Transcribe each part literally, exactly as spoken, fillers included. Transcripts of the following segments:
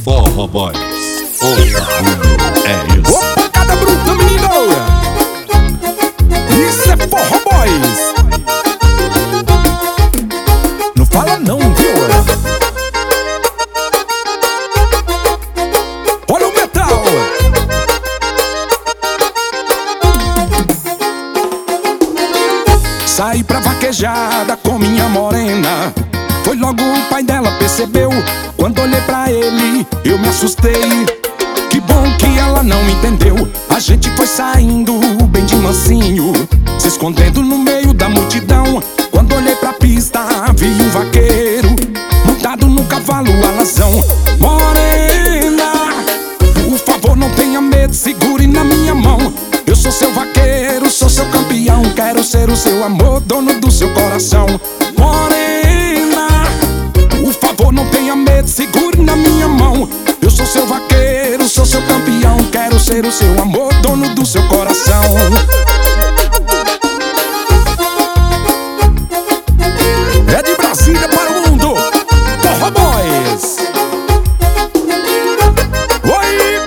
Forró Boys, o barulho é isso. Ô, pancada bruta, menino! Isso é Forró Boys. Não fala não, viu? Olha o metal. Saí pra vaquejada com minha morena. Foi logo o pai dela percebeu. Quando olhei pra ele, eu me assustei. Que bom que ela não entendeu. A gente foi saindo bem de mansinho, se escondendo no meio da multidão. Quando olhei pra pista, vi um vaqueiro montado no cavalo alazão. Morena, por favor não tenha medo, segure na minha mão. Eu sou seu vaqueiro, sou seu campeão. Quero ser o seu amor, dono do seu coração. Morena, por favor não tenha medo, segure na minha mão. Eu sou seu vaqueiro, sou seu campeão. Quero ser o seu amor, dono do seu coração. É de Brasília para o mundo, Forró Boys. Oi!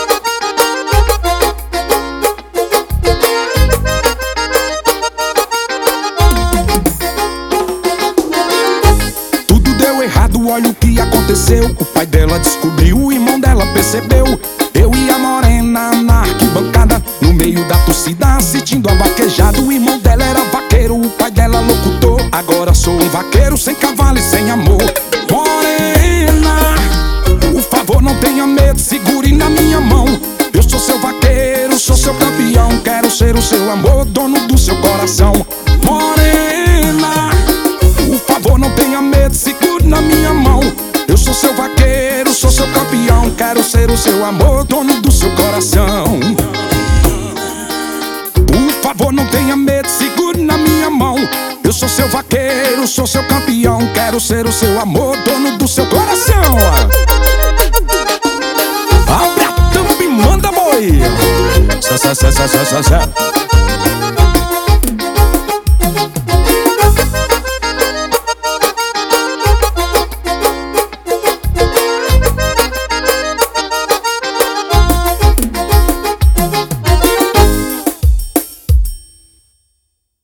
Tudo deu errado, olha o que aconteceu. O pai dela descobriu, o irmão dela percebeu. Eu e a morena na arquibancada, no meio da torcida, assistindo a vaquejada. O irmão dela era vaqueiro, o pai dela locutor. Agora sou um vaqueiro sem cavalo e sem amor. Morena, por favor não tenha medo, segure na minha mão. Eu sou seu vaqueiro, sou seu campeão. Quero ser o seu amor, dono do seu coração. Morena, por favor não tenha medo, segure na minha mão. Eu sou seu vaqueiro, sou seu campeão. Quero ser o seu amor, dono do seu coração. Por favor não tenha medo, segure na minha mão. Eu sou seu vaqueiro, sou seu campeão. Quero ser o seu amor, dono do seu coração. Abre a tampa e manda boi. Só, só, só, só, só, só.